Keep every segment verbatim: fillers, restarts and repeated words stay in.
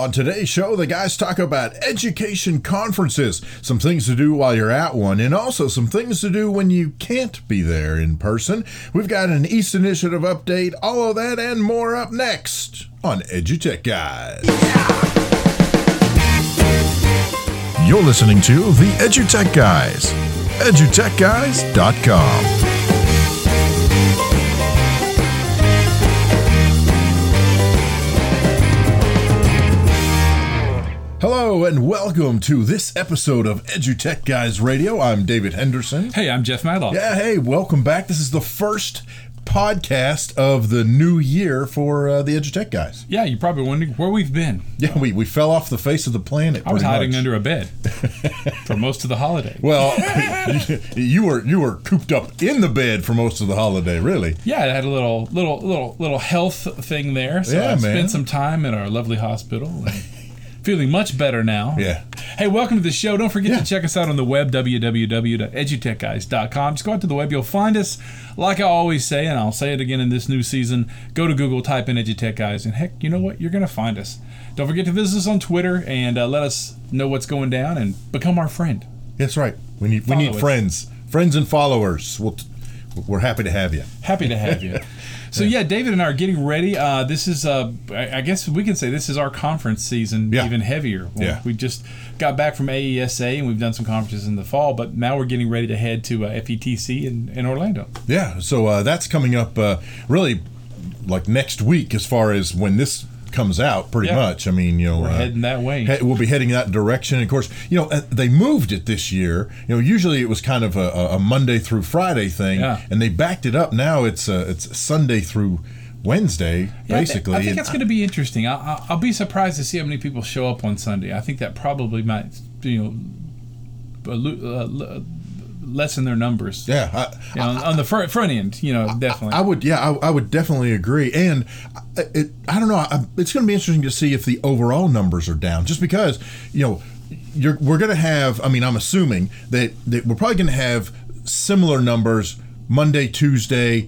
On today's show, the guys talk about education conferences, some things to do while you're at one, and also some things to do when you can't be there in person. We've got an East Initiative update, all of that and more up next on EduTech Guys. You're listening to the EduTech Guys, edutech guys dot com. Hello and welcome to this episode of EduTech Guys Radio. I'm David Henderson. Hey, I'm Jeff Madlock. Yeah, hey, welcome back. This is the first podcast of the new year for uh, the EduTech Guys. Yeah, you're probably wondering where we've been. Yeah, we, we fell off the face of the planet. I was hiding much. under a bed for most of the holiday. Well, you were you were cooped up in the bed for most of the holiday, really. Yeah, I had a little little little little health thing there, so yeah, I man. spent some time in our lovely hospital. And feeling much better now. Yeah. Hey, welcome to the show. Don't forget yeah. to check us out on the web, w w w dot edutech guys dot com. Just go out to the web. You'll find us. Like I always say, and I'll say it again in this new season, go to Google, type in EduTech Guys, and heck, you know what? You're going to find us. Don't forget to visit us on Twitter and uh, let us know what's going down and become our friend. That's right. We need Follow we need us. friends. Friends and followers. We'll t- we're happy to have you. Happy to have you. So yeah, David and I are getting ready. Uh, this is, uh, I I guess we can say this is our conference season, yeah. even heavier. Well, yeah. We just got back from A E S A and we've done some conferences in the fall, but now we're getting ready to head to uh, F E T C in, in Orlando. Yeah, so uh, that's coming up uh, really like next week as far as when this comes out, pretty yeah. much. I mean, you know, we're uh, heading that way. He- we'll be heading that direction. And of course, you know, uh, they moved it this year. You know, usually it was kind of a, a Monday through Friday thing, Yeah. and they backed it up. Now it's uh, it's Sunday through Wednesday, Yeah, basically. I think And that's going to be interesting. I, I, I'll be surprised to see how many people show up on Sunday. I think that probably might, you know, uh, lessen their numbers. Yeah, I, you know, on the front, front end, you know, definitely. I, I would, yeah, I, I would definitely agree. And it, I don't know, I, it's going to be interesting to see if the overall numbers are down, just because, you know, you're, we're going to have, I mean, I'm assuming that, that we're probably going to have similar numbers Monday, Tuesday,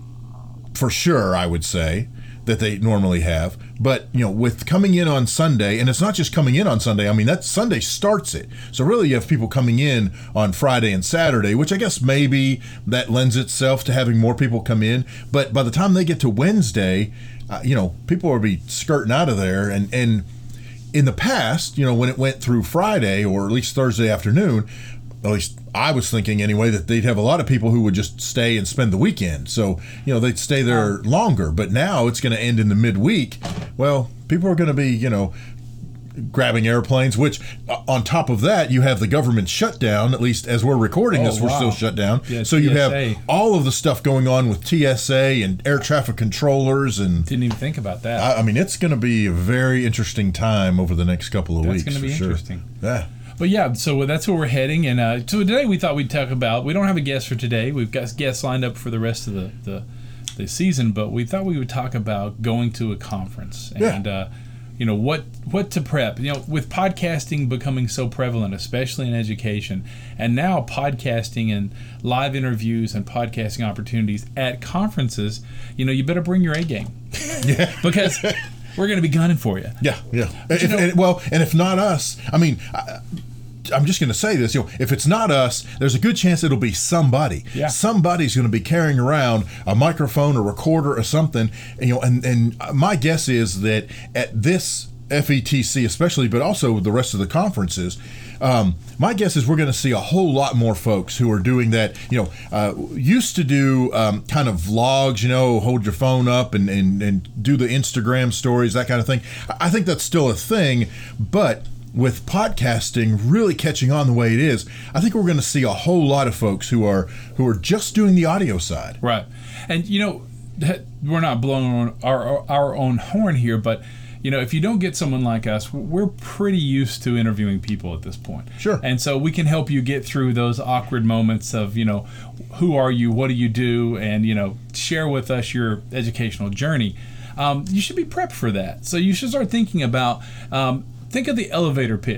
for sure, I would say, that they normally have. But, you know, with coming in on Sunday, and it's not just coming in on Sunday, I mean, that Sunday starts it. So really you have people coming in on Friday and Saturday, which I guess maybe that lends itself to having more people come in. But by the time they get to Wednesday, uh, you know, people will be skirting out of there. And, and in the past, you know, when it went through Friday or at least Thursday afternoon, at least I was thinking anyway, that they'd have a lot of people who would just stay and spend the weekend. So, you know, they'd stay there longer. But now it's going to end in the midweek. Well, people are going to be, you know, grabbing airplanes, which on top of that, you have the government shutdown, at least as we're recording this, oh, we're wow. still shut down. Yeah, so you T S A. have all of the stuff going on with T S A and air traffic controllers. And Didn't even think about that. I, I mean, it's going to be a very interesting time over the next couple of That's weeks. going to be for interesting. Sure. Yeah. But yeah, so that's where we're heading. And uh, so today we thought we'd talk about, we don't have a guest for today. We've got guests lined up for the rest of the, the, the season, but we thought we would talk about going to a conference and, Yeah. uh, you know, what what to prep. You know, with podcasting becoming so prevalent, especially in education, and now podcasting and live interviews and podcasting opportunities at conferences, you know, you better bring your A game. Yeah. Because we're going to be gunning for you. Yeah, yeah. But If, you know- and, well, and if not us, I mean, I, I'm just going to say this. You know, if it's not us, there's a good chance it'll be somebody. Yeah. Somebody's going to be carrying around a microphone, a recorder, or something. And, you know, and and my guess is that at this F E T C, especially, but also the rest of the conferences. Um, my guess is we're going to see a whole lot more folks who are doing that. You know, uh, used to do um, kind of vlogs, you know, hold your phone up and, and, and do the Instagram stories, that kind of thing. I think that's still a thing, but with podcasting really catching on the way it is, I think we're going to see a whole lot of folks who are who are just doing the audio side. Right. And, you know, we're not blowing our, our own horn here, but you know, if you don't get someone like us, we're pretty used to interviewing people at this point. Sure. And so we can help you get through those awkward moments of, you know, who are you, what do you do, and, you know, share with us your educational journey. Um, you should be prepped for that. So you should start thinking about, um, think of the elevator pitch.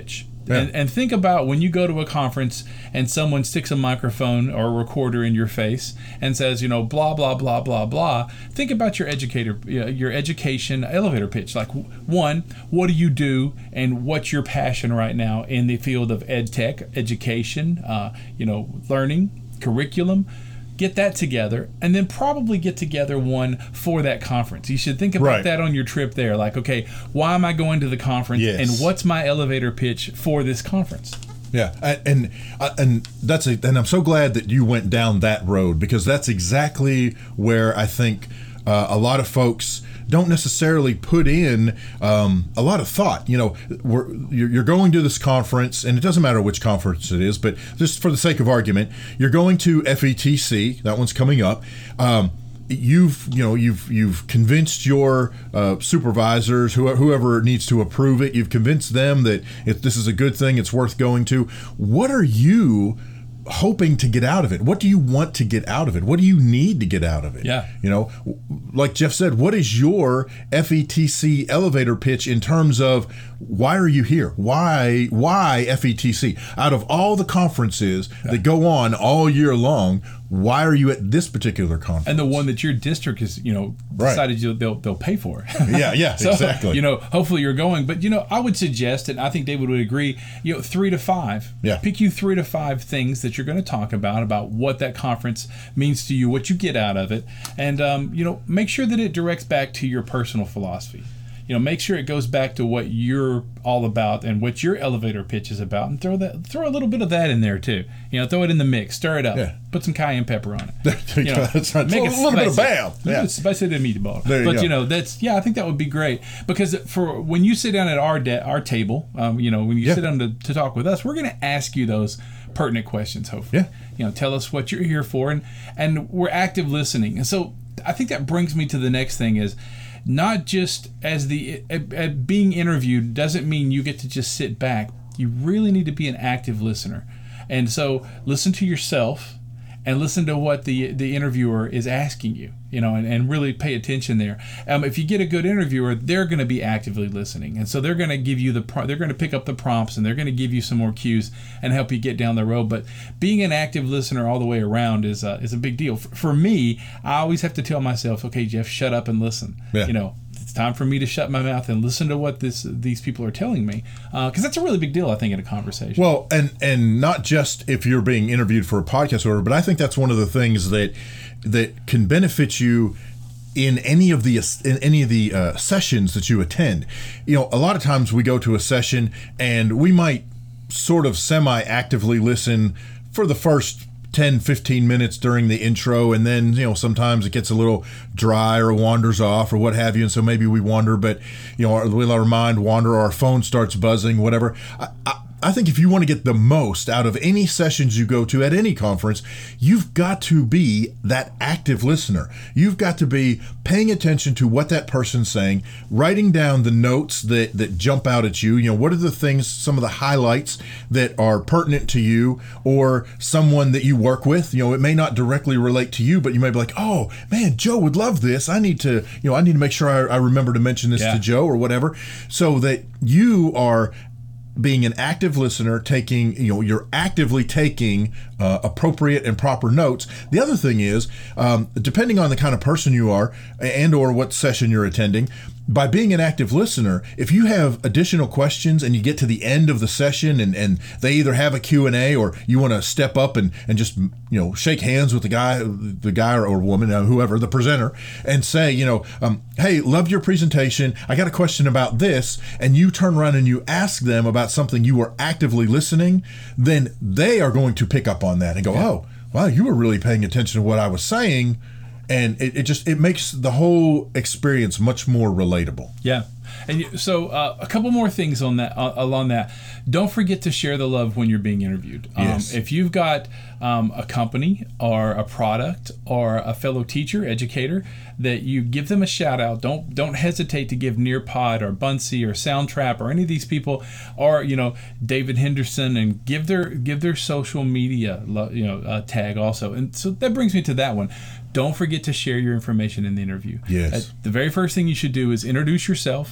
Yeah. And, and think about when you go to a conference and someone sticks a microphone or a recorder in your face and says, you know, blah, blah, blah, blah, blah. Think about your educator, your education elevator pitch. Like, one, what do you do and what's your passion right now in the field of ed tech, education, uh, you know, learning, curriculum? Get that together, and then probably get together one for that conference. You should think about Right. that on your trip there. Like, okay, why am I going to the conference, Yes. and what's my elevator pitch for this conference? Yeah, and and, uh, and that's a, and I'm so glad that you went down that road, because that's exactly where I think uh, a lot of folks don't necessarily put in um, a lot of thought. You know, we're, you're you're going to this conference, and it doesn't matter which conference it is, but just for the sake of argument, you're going to F E T C. That one's coming up. Um, You've you know you've you've convinced your uh, supervisors, whoever, whoever needs to approve it. You've convinced them that if this is a good thing, it's worth going to. What are you hoping to get out of it? What do you want to get out of it? What do you need to get out of it? Yeah. You know, like Jeff said, what is your F E T C elevator pitch in terms of why are you here? Why why F E T C? Out of all the conferences yeah. that go on all year long, why are you at this particular conference? And the one that your district is, you know, right. decided you, they'll they'll pay for. yeah, yeah, so, exactly. You know, hopefully you're going. But, you know, I would suggest, and I think David would agree, you know, three to five. Yeah. Pick you three to five things that you're going to talk about, about what that conference means to you, what you get out of it. And, um, you know, make sure that it directs back to your personal philosophy. You know, make sure it goes back to what you're all about and what your elevator pitch is about, and throw that, throw a little bit of that in there too. You know, throw it in the mix, stir it up, yeah. put some cayenne pepper on it. There you know, that's right. make a it little bit of spicy. bam. Yeah. Spicy the meatball. There you but go. you know, that's yeah, I think that would be great, because for when you sit down at our de- our table, um, you know, when you Yeah. sit down to, to talk with us, we're going to ask you those pertinent questions. Hopefully, Yeah. you know, tell us what you're here for, and and we're active listening. And so I think that brings me to the next thing is, not just as the uh, uh, being interviewed doesn't mean you get to just sit back. You really need to be an active listener. And so listen to yourself and listen to what the the interviewer is asking you, you know, and, and really pay attention there. Um, if you get a good interviewer, they're going to be actively listening. And so they're going to give you the, pro- they're going to pick up the prompts, and they're going to give you some more cues and help you get down the road. But being an active listener all the way around is uh, is a big deal. For, for me, I always have to tell myself, okay, Jeff, shut up and listen. Yeah. You know, it's time for me to shut my mouth and listen to what this these people are telling me, because uh, that's a really big deal, I think, in a conversation. Well, and and not just if you're being interviewed for a podcast order, but I think that's one of the things that that can benefit you in any of the in any of the uh, sessions that you attend. You know, a lot of times we go to a session and we might sort of semi-actively listen for the first ten, fifteen minutes during the intro, and then, you know, sometimes it gets a little dry or wanders off or what have you, and so maybe we wander, but, you know, we let our mind wander or our phone starts buzzing, whatever. I, I, I think if you want to get the most out of any sessions you go to at any conference, you've got to be that active listener. You've got to be paying attention to what that person's saying, writing down the notes that, that jump out at you. You know, what are the things, some of the highlights that are pertinent to you or someone that you work with. You know, it may not directly relate to you, but you may be like, oh, man, Joe would love this. I need to, you know, I need to make sure I, I remember to mention this yeah. to Joe or whatever, so that you are being an active listener, taking, you know, you're actively taking uh, appropriate and proper notes. The other thing is, um, depending on the kind of person you are and or what session you're attending, by being an active listener, if you have additional questions and you get to the end of the session and, and they either have a Q and A or you want to step up and, and just, you know, shake hands with the guy, the guy or, or woman, uh, whoever, the presenter, and say, you know, um, hey, loved your presentation. I got a question about this. And you turn around and you ask them about something you were actively listening, then they are going to pick up on that and go, yeah. oh, wow, you were really paying attention to what I was saying. And it, it just, it makes the whole experience much more relatable. Yeah. And you, so uh, a couple more things on that, uh, along that. Don't forget to share the love when you're being interviewed. Um, yes. If you've got um, a company or a product or a fellow teacher, educator, that you give them a shout out. Don't don't hesitate to give Nearpod or Bunsey or Soundtrap or any of these people, or, you know, David Henderson, and give their give their social media, you know, uh, tag also. And so that brings me to that one. Don't forget to share your information in the interview. Yes. Uh, the very first thing you should do is introduce yourself.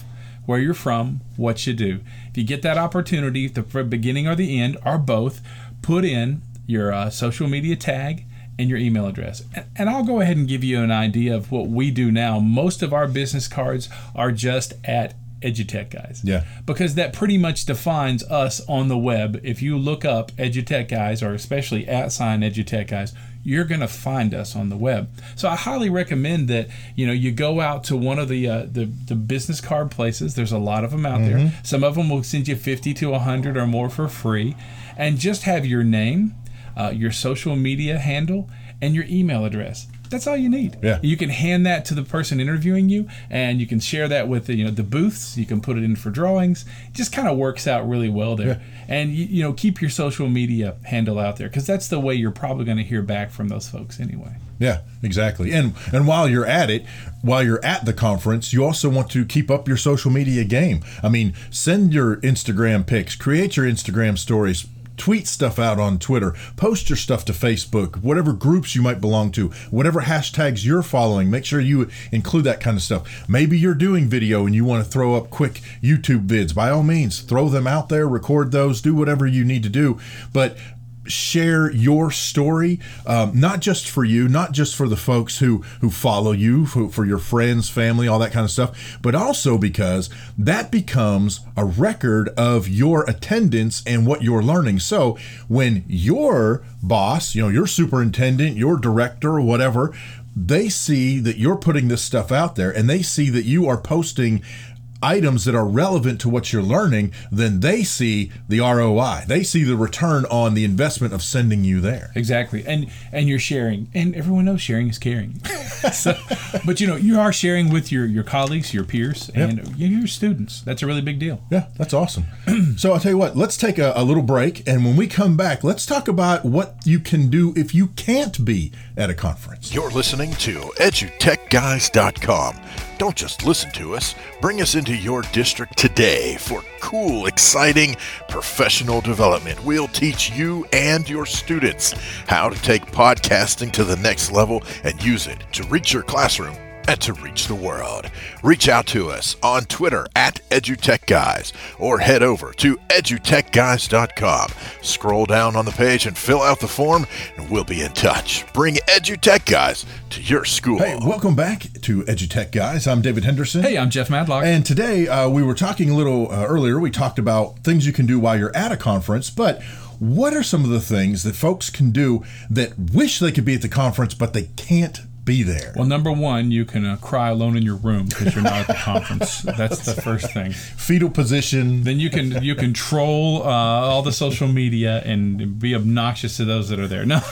where you're from, what you do. If you get that opportunity, the beginning or the end, or both, put in your uh, social media tag and your email address. And, and I'll go ahead and give you an idea of what we do now. Most of our business cards are just at EduTech Guys. Yeah. Because that pretty much defines us on the web. If you look up EduTech Guys, or especially at sign EduTech Guys, you're going to find us on the web. So I highly recommend that, you know, you go out to one of the uh, the, the business card places. There's a lot of them out mm-hmm. there. Some of them will send you fifty to one hundred or more for free. And just have your name, uh, your social media handle, and your email address. That's all you need. Yeah. You can hand that to the person interviewing you, and you can share that with the, you know, the booths. You can put it in for drawings. It just kind of works out really well there. Yeah. And you, you know, keep your social media handle out there, because that's the way you're probably going to hear back from those folks anyway. Yeah, exactly. And and while you're at it, while you're at the conference, you also want to keep up your social media game. I mean, send your Instagram pics, create your Instagram stories, tweet stuff out on Twitter, post your stuff to Facebook, whatever groups you might belong to, whatever hashtags you're following, make sure you include that kind of stuff. Maybe you're doing video and you want to throw up quick YouTube vids. By all means, throw them out there, record those, do whatever you need to do. But share your story, um, not just for you, not just for the folks who who follow you, for, for your friends, family, all that kind of stuff, but also because that becomes a record of your attendance and what you're learning. So when your boss, you know, your superintendent, your director, or whatever, they see that you're putting this stuff out there and they see that you are posting items that are relevant to what you're learning, then they see the R O I. They see the return on the investment of sending you there. Exactly. And and you're sharing. And everyone knows sharing is caring. So, but you know, you are sharing with your, your colleagues, your peers, and yep. your students. That's a really big deal. Yeah, that's awesome. So I'll tell you what, let's take a, a little break, and when we come back, let's talk about what you can do if you can't be at a conference. You're listening to edutech guys dot com. Don't just listen to us. Bring us into your district today for cool, exciting, professional development. We'll teach you and your students how to take podcasting to the next level and use it to reach your classroom and to reach the world. Reach out to us on Twitter at EduTechGuys or head over to edutech guys dot com. Scroll down on the page and fill out the form, and we'll be in touch. Bring EduTech Guys to your school. Hey, welcome back to EduTech Guys. I'm David Henderson. Hey, I'm Jeff Madlock. And today uh, we were talking a little uh, earlier, we talked about things you can do while you're at a conference, but what are some of the things that folks can do that wish they could be at the conference, but they can't be there? Well, number one, you can uh, cry alone in your room because you're not at the conference. That's the first thing. Fetal position. Then you can you can troll uh, all the social media and be obnoxious to those that are there. No,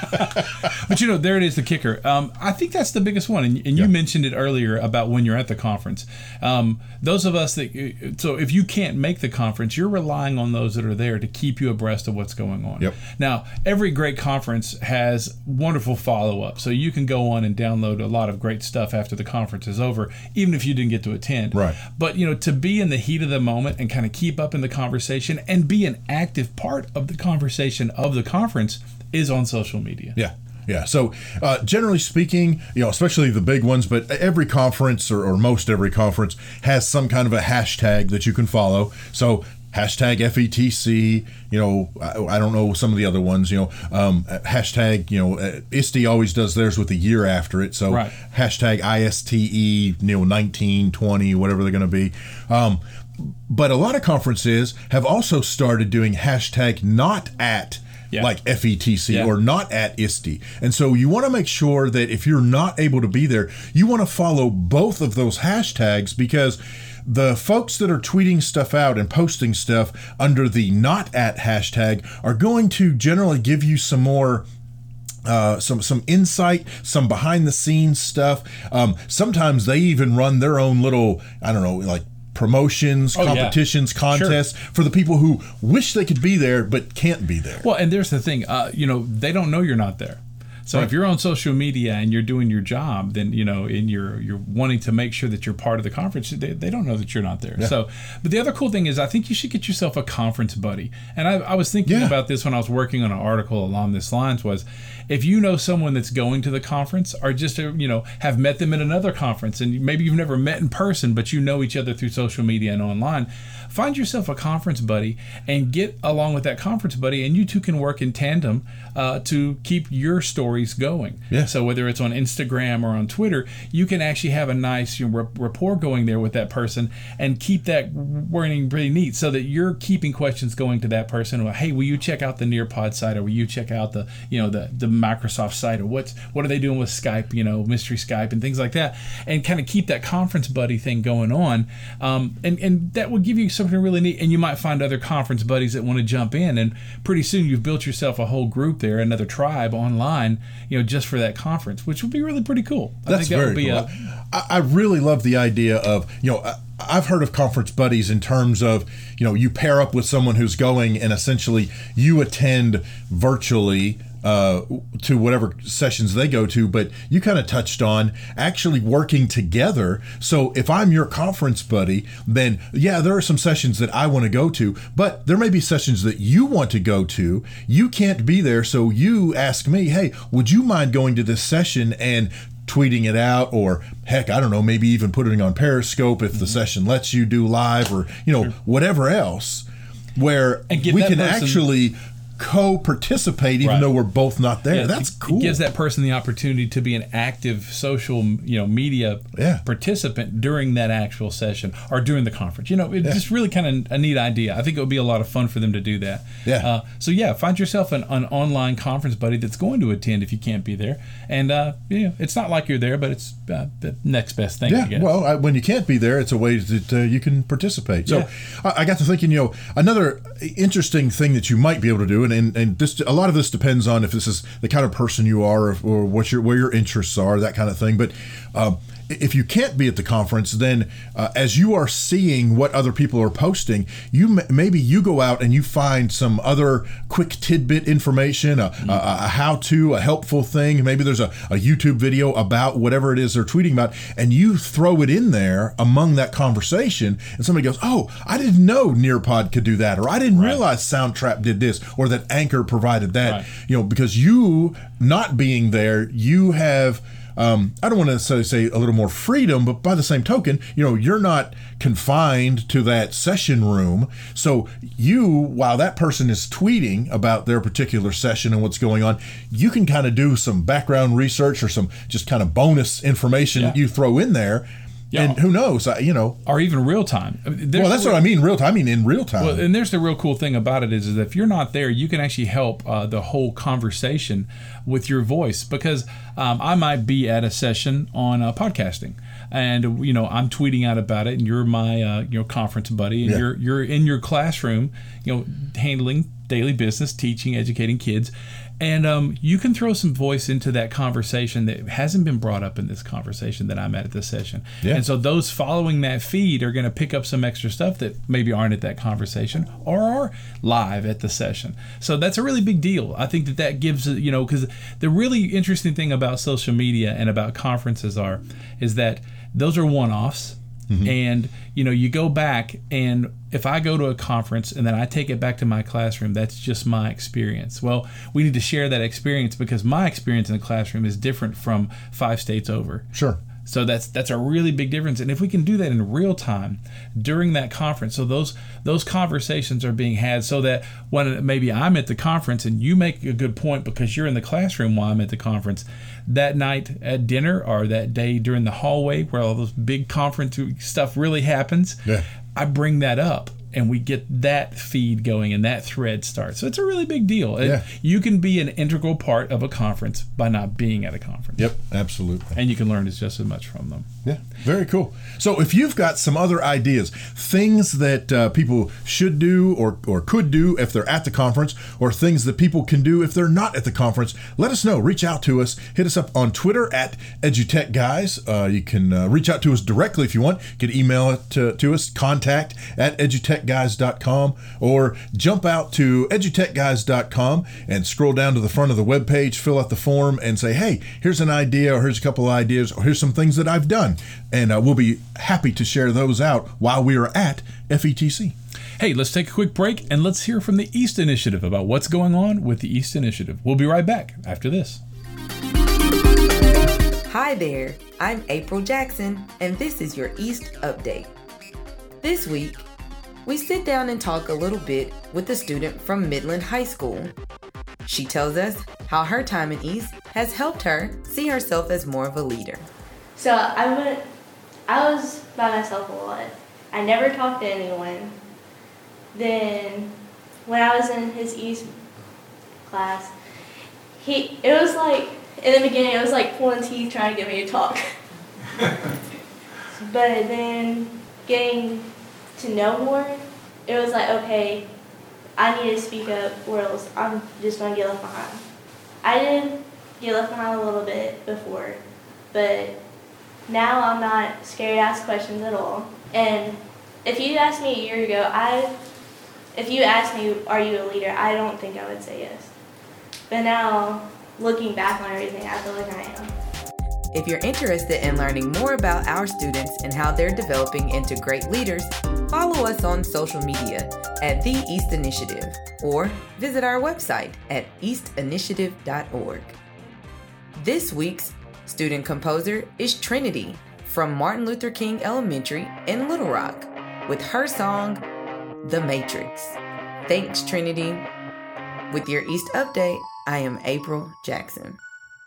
but you know, there it is, the kicker. Um, I think that's the biggest one, and, and you yeah. mentioned it earlier about when you're at the conference. Um, those of us that so if you can't make the conference, you're relying on those that are there to keep you abreast of what's going on. Yep. Now, every great conference has wonderful follow up, so you can go on and download a lot of great stuff after the conference is over, even if you didn't get to attend. Right. But, you know, to be in the heat of the moment and kind of keep up in the conversation and be an active part of the conversation of the conference is on social media. Yeah. Yeah. So uh, generally speaking, you know, especially the big ones, but every conference or, or most every conference has some kind of a hashtag that you can follow. So hashtag F E T C, you know, I, I don't know some of the other ones, you know, um, hashtag, you know, uh, I S T E always does theirs with a year after it. So right. hashtag I S T E, you know, nineteen, twenty, whatever they're going to be. Um, but a lot of conferences have also started doing hashtag not at Yeah. like F E T C yeah. or not at I S T E. And so you want to make sure that if you're not able to be there, you want to follow both of those hashtags, because the folks that are tweeting stuff out and posting stuff under the not at hashtag are going to generally give you some more Uh, some some insight, some behind the scenes stuff. Um, sometimes they even run their own little, I don't know, like promotions, oh, competitions, yeah. contests sure. for the people who wish they could be there but can't be there. Well, and there's the thing, uh, you know, they don't know you're not there. So Right. if you're on social media and you're doing your job, then you know, and you're you're wanting to make sure that you're part of the conference, they, they don't know that you're not there. Yeah. So, but the other cool thing is, I think you should get yourself a conference buddy. And I, I was thinking Yeah. about this when I was working on an article along this lines. Was if you know someone that's going to the conference, or just uh, you know have met them at another conference, and maybe you've never met in person, but you know each other through social media and online, find yourself a conference buddy and get along with that conference buddy, and you two can work in tandem uh, to keep your stories going. Yeah. So whether it's on Instagram or on Twitter, you can actually have a nice you know, rapport going there with that person and keep that running pretty neat, so that you're keeping questions going to that person. Well, hey, will you check out the Nearpod site, or will you check out the you know the the Microsoft site, or what's what are they doing with Skype, you know, mystery Skype and things like that, and kind of keep that conference buddy thing going on, um, and and that will give you something really neat. And you might find other conference buddies that want to jump in, and pretty soon you've built yourself a whole group there, another tribe online, you know, just for that conference, which would be really pretty cool. I That's think that very would be cool. a, I, I really love the idea of, you know, I, I've heard of conference buddies in terms of, you know, you pair up with someone who's going and essentially you attend virtually uh, to whatever sessions they go to, but you kind of touched on actually working together. So if I'm your conference buddy, then yeah, there are some sessions that I want to go to, but there may be sessions that you want to go to. You can't be there, so you ask me, hey, would you mind going to this session and tweeting it out, or heck, I don't know, maybe even putting it on Periscope if the Mm-hmm. session lets you do live, or you know, whatever else, where And give we that can person- actually co-participate even Right. though we're both not there. Yeah, That's it, cool. It gives that person the opportunity to be an active social, you know, media Yeah. participant during that actual session or during the conference. You know, it's just really kind of a neat idea. I think it would be a lot of fun for them to do that. Yeah. Uh, so yeah, find yourself an, an online conference buddy that's going to attend if you can't be there, and uh, you know, it's not like you're there, but it's uh, the next best thing. I Yeah, guess. well, I, when you can't be there, it's a way that uh, you can participate. So Yeah. I, I got to thinking, you know, another interesting thing that you might be able to do, and and, and this a lot of this depends on if this is the kind of person you are, or, or what your where your interests are, that kind of thing. But um, if you can't be at the conference, then uh, as you are seeing what other people are posting, you m- maybe you go out and you find some other quick tidbit information, a, Mm-hmm. a, a how-to, a helpful thing. Maybe there's a, a YouTube video about whatever it is they're tweeting about, and you throw it in there among that conversation, and somebody goes, "Oh, I didn't know Nearpod could do that," or "I didn't Right. realize Soundtrap did this," or that Anchor provided that. Right. You know, because you not being there, you have. Um, I don't want to necessarily say a little more freedom, but by the same token, you know, you're not confined to that session room. So you, while that person is tweeting about their particular session and what's going on, you can kind of do some background research or some just kind of bonus information Yeah. that you throw in there. Yeah. And who knows, I- you know. or even real time. I mean, there's Well, that's the- what I mean, real time. I mean, in real time. Well, and there's the real cool thing about it is, is if you're not there, you can actually help uh, the whole conversation with your voice, because um, I might be at a session on uh, podcasting, and you know I'm tweeting out about it, and you're my uh, you know conference buddy, and Yeah. you're you're in your classroom, you know, handling daily business, teaching, educating kids. And um, you can throw some voice into that conversation that hasn't been brought up in this conversation that I'm at at this session. Yeah. And so those following that feed are going to pick up some extra stuff that maybe aren't at that conversation or are live at the session. So that's a really big deal. I think that that gives, you know, because the really interesting thing about social media and about conferences are, is that those are one-offs. Mm-hmm. And, you know, you go back, and if I go to a conference and then I take it back to my classroom, that's just my experience. Well, we need to share that experience, because my experience in the classroom is different from five states over. Sure. So that's that's a really big difference. And if we can do that in real time during that conference, so those those conversations are being had, so that when maybe I'm at the conference and you make a good point because you're in the classroom while I'm at the conference, that night at dinner or that day during the hallway where all those big conference stuff really happens, Yeah. I bring that up. And we get that feed going and that thread starts. So it's a really big deal. Yeah. You can be an integral part of a conference by not being at a conference. Yep, absolutely. And you can learn just as much from them. Yeah, very cool. So if you've got some other ideas, things that uh, people should do or, or could do if they're at the conference, or things that people can do if they're not at the conference, let us know. Reach out to us. Hit us up on Twitter at EduTech Guys. Uh, you can uh, reach out to us directly if you want. You can email it to, to us, contact at edutech guys dot com, or jump out to edutech guys dot com and scroll down to the front of the webpage, fill out the form, and say, hey, here's an idea, or here's a couple of ideas, or here's some things that I've done. And uh, we'll be happy to share those out while we are at F E T C. Hey, let's take a quick break and let's hear from the East Initiative about what's going on with the East Initiative. We'll be right back after this. Hi there, I'm April Jackson, and this is your East Update. This week, we sit down and talk a little bit with a student from Midland High School. She tells us how her time in East has helped her see herself as more of a leader. So I went, I was by myself a lot. I never talked to anyone. Then when I was in his East class, he, it was like, in the beginning, it was like pulling teeth trying to get me to talk. But then getting to know more, it was like, okay, I need to speak up or else I'm just going to get left behind. I did get left behind a little bit before, but now I'm not scared to ask questions at all. And if you asked me a year ago, I, if you asked me, are you a leader, I don't think I would say yes. But now, looking back on everything, I feel like I am. If you're interested in learning more about our students and how they're developing into great leaders, follow us on social media at The East Initiative or visit our website at east initiative dot org. This week's student composer is Trinity from Martin Luther King Elementary in Little Rock with her song, The Matrix. Thanks, Trinity. With your East Update, I am April Jackson.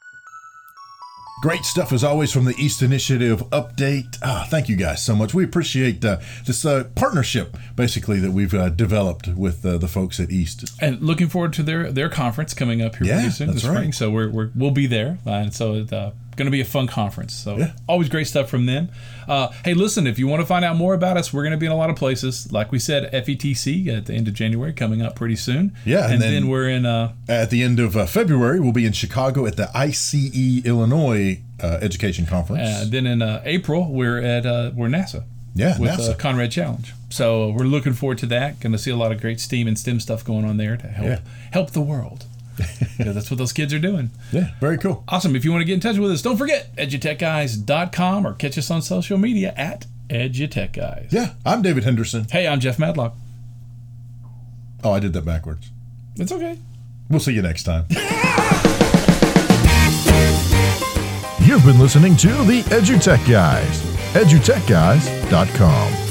Great stuff as always from the East Initiative update. Ah, thank you guys so much. We appreciate uh, this uh, partnership, basically, that we've uh, developed with uh, the folks at East. And looking forward to their, their conference coming up here Yeah, pretty soon that's this spring. right. So we're, we're we'll be there, uh, and so it's uh, going to be a fun conference. So Yeah. always great stuff from them. Uh, hey, listen, if you want to find out more about us, we're going to be in a lot of places. Like we said, F E T C at the end of January coming up pretty soon. Yeah, and and, then- then, we're in. Uh, At the end of uh, February, we'll be in Chicago at the I C E Illinois uh, Education Conference. Uh, then in uh, April, we're at uh, we're NASA. Yeah, with NASA. Uh, Conrad Challenge. So we're looking forward to that. Going to see a lot of great STEAM and STEM stuff going on there to help Yeah. help the world. Yeah, that's what those kids are doing. Yeah, very cool. Awesome. If you want to get in touch with us, don't forget edutech guys dot com or catch us on social media at edutechguys. Yeah, I'm David Henderson. Hey, I'm Jeff Madlock. Oh, I did that backwards. It's okay. We'll see you next time. You've been listening to the EduTech Guys, edutech guys dot com.